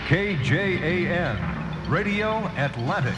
KJAN, Radio Atlantic.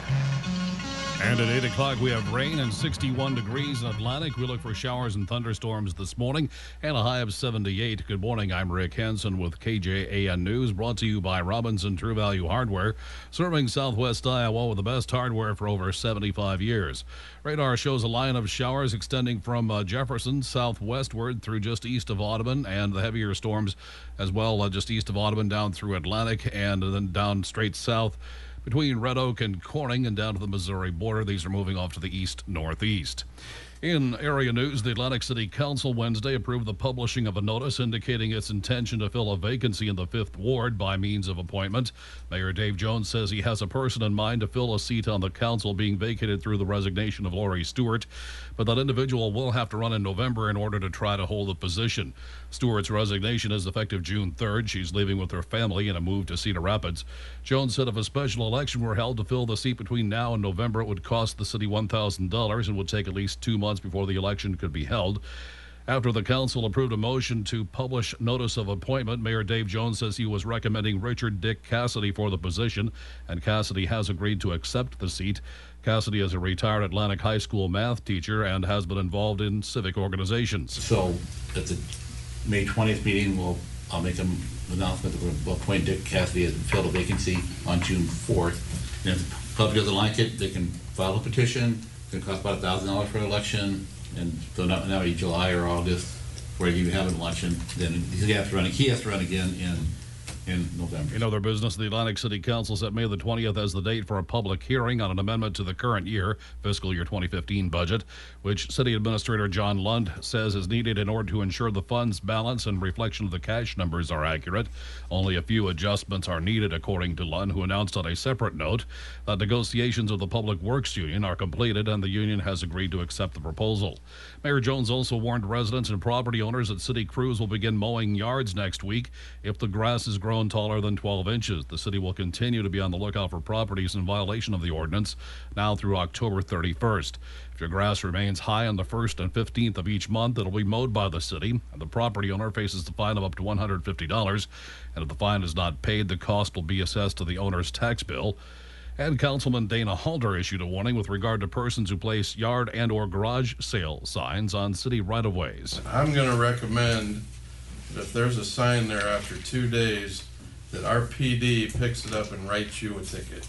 And at 8 o'clock, we have rain and 61 degrees in Atlantic. We look for showers and thunderstorms this morning and a high of 78. Good morning. I'm Rick Hansen with KJAN News, brought to you by Robinson True Value Hardware, serving Southwest Iowa with the best hardware for over 75 years. Radar shows a line of showers extending from Jefferson southwestward through just east of Audubon, and the heavier storms as well just east of Audubon down through Atlantic and then down straight south between Red Oak and Corning and down to the Missouri border. These are moving off to the east-northeast. In area news, the Atlantic City Council Wednesday approved the publishing of a notice indicating its intention to fill a vacancy in the 5th Ward by means of appointment. Mayor Dave Jones says he has a person in mind to fill a seat on the council being vacated through the resignation of Lori Stewart, but that individual will have to run in November in order to try to hold the position. Stewart's resignation is effective June 3rd. She's leaving with her family in a move to Cedar Rapids. Jones said if a special election were held to fill the seat between now and November, it would cost the city $1,000 and would take at least 2 months before the election could be held. After the council approved a motion to publish notice of appointment, Mayor Dave Jones says he was recommending Richard Dick Cassidy for the position, and Cassidy has agreed to accept the seat. Cassidy is a retired Atlantic High School math teacher and has been involved in civic organizations. So at the May 20th meeting, I'll make an announcement that we'll appoint Dick Cassidy and fill a vacancy on June 4th. And if the public doesn't like it, they can file a petition. It's going to cost about $1,000 for an election. And so now be July or August, where you have an election, then he has to run again in November. In other business, the Atlantic City Council set May the 20th as the date for a public hearing on an amendment to the current year, fiscal year 2015 budget, which City Administrator John Lund says is needed in order to ensure the funds balance and reflection of the cash numbers are accurate. Only a few adjustments are needed, according to Lund, who announced on a separate note that negotiations with the Public Works Union are completed and the union has agreed to accept the proposal. Mayor Jones also warned residents and property owners that city crews will begin mowing yards next week if the grass is grown taller than 12 inches. The city will continue to be on the lookout for properties in violation of the ordinance now through October 31st. If your grass remains high on the 1st and 15th of each month, it'll be mowed by the city, and the property owner faces the fine of up to $150. And if the fine is not paid, the cost will be assessed to the owner's tax bill. And Councilman Dana Halter issued a warning with regard to persons who place yard and or garage sale signs on city right-of-ways. I'm going to recommend that if there's a sign there after 2 days, that our PD picks it up and writes you a ticket.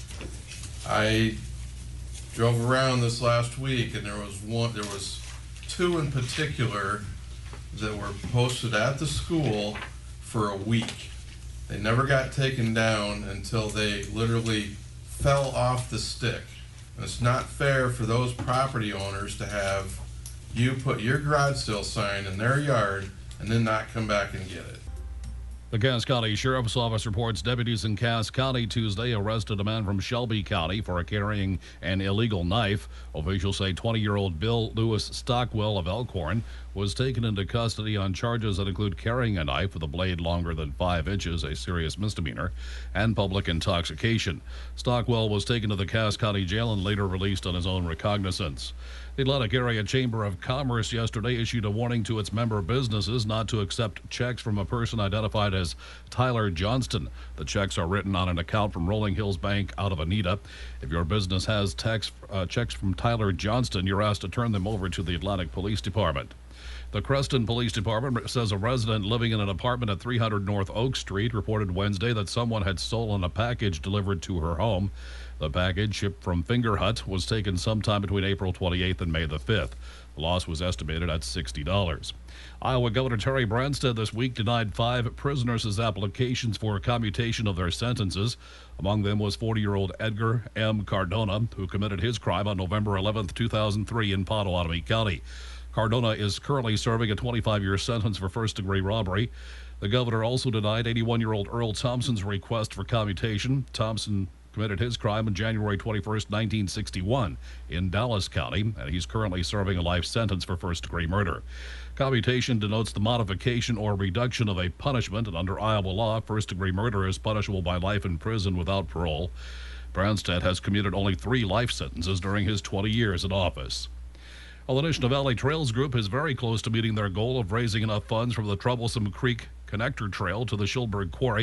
I drove around this last week and there was two in particular that were posted at the school for a week. They never got taken down until they literally fell off the stick. And it's not fair for those property owners to have you put your garage sale sign in their yard and then not come back and get it. The Cass County Sheriff's Office reports deputies in Cass County Tuesday arrested a man from Shelby County for carrying an illegal knife. Officials say 20-year-old Bill Lewis Stockwell of Elkhorn was taken into custody on charges that include carrying a knife with a blade longer than 5 inches, a serious misdemeanor, and public intoxication. Stockwell was taken to the Cass County Jail and later released on his own recognizance. The Atlantic Area Chamber of Commerce yesterday issued a warning to its member businesses not to accept checks from a person identified as Tyler Johnston. The checks are written on an account from Rolling Hills Bank out of Anita. If your business has checks from Tyler Johnston, you're asked to turn them over to the Atlantic Police Department. The Creston Police Department says a resident living in an apartment at 300 North Oak Street reported Wednesday that someone had stolen a package delivered to her home. The package, shipped from Finger Hut, was taken sometime between April 28th and May the 5th. The loss was estimated at $60. Iowa Governor Terry Branstad this week denied 5 prisoners' applications for commutation of their sentences. Among them was 40-year-old Edgar M. Cardona, who committed his crime on November 11, 2003 in Potawatomi County. Cardona is currently serving a 25-year sentence for first-degree robbery. The governor also denied 81-year-old Earl Thompson's request for commutation. Thompson committed his crime on January 21st, 1961 in Dallas County, and he's currently serving a life sentence for first-degree murder. Commutation denotes the modification or reduction of a punishment, and under Iowa law, first-degree murder is punishable by life in prison without parole. Branstad has commuted only 3 life sentences during his 20 years in office. Well, the National Valley Trails Group is very close to meeting their goal of raising enough funds from the troublesome Creek Connector Trail to the Schulberg Quarry.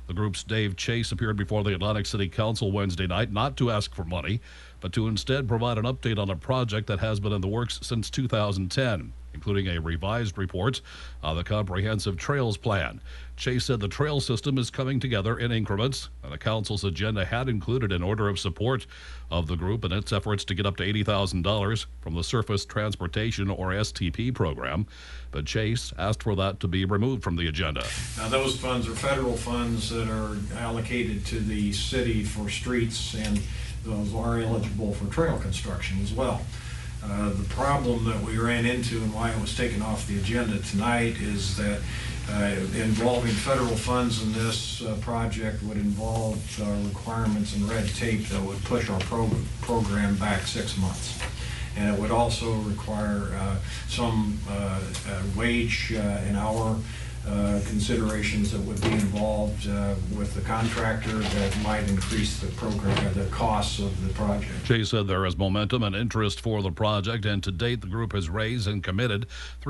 The group's Dave Chase appeared before the Atlantic City Council Wednesday night not to ask for money, but to instead provide an update on a project that has been in the works since 2010, including a revised report on the comprehensive trails plan. Chase said the trail system is coming together in increments, and the council's agenda had included an order of support of the group in its efforts to get up to $80,000 from the Surface Transportation or STP program, but Chase asked for that to be removed from the agenda. Now, those funds are federal funds that are allocated to the city for streets, and those are eligible for trail construction as well. The problem that we ran into and why it was taken off the agenda tonight is that involving federal funds in this project would involve requirements and red tape that would push our program back 6 months. And it would also require some wage and hour considerations that would be involved with the contractor that might increase the program, the costs of the project. Chase said there is momentum and interest for the project, and to date the group has raised and committed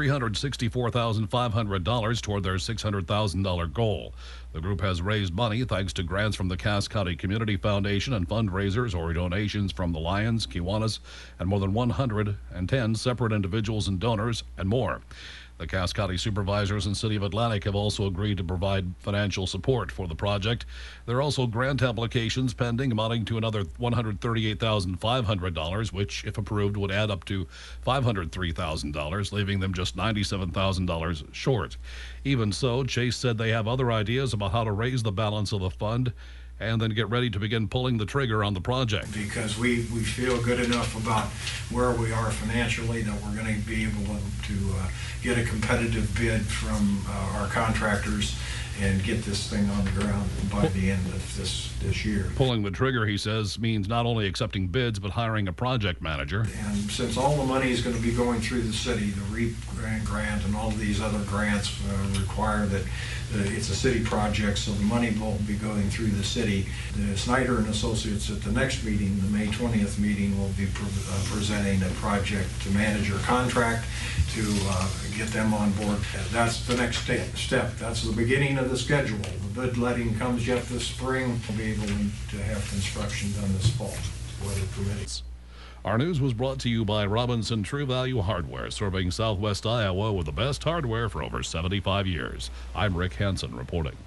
$364,500 toward their $600,000 goal. The group has raised money thanks to grants from the Cass County Community Foundation and fundraisers or donations from the Lions, Kiwanis, and more than 110 separate individuals and donors, and more. The Cass County Supervisors and City of Atlantic have also agreed to provide financial support for the project. There are also grant applications pending amounting to another $138,500, which, if approved, would add up to $503,000, leaving them just $97,000 short. Even so, Chase said they have other ideas about how to raise the balance of the fund and then get ready to begin pulling the trigger on the project. Because we feel good enough about where we are financially that we're going to be able to get a competitive bid from our contractors and get this thing on the ground by the end of this year. Pulling the trigger, he says, means not only accepting bids, but hiring a project manager. And since all the money is going to be going through the city, the REAP grant and all of these other grants require that it's a city project, so the money will be going through the city. Snyder and Associates at the next meeting, the May 20th meeting, will be presenting a project manager contract to get them on board. That's the next step. That's the beginning of the schedule. The bid letting comes yet this spring. We'll be able to have construction done this fall, weather permitting. Our news was brought to you by Robinson True Value Hardware, serving Southwest Iowa with the best hardware for over 75 years. I'm Rick Hansen reporting.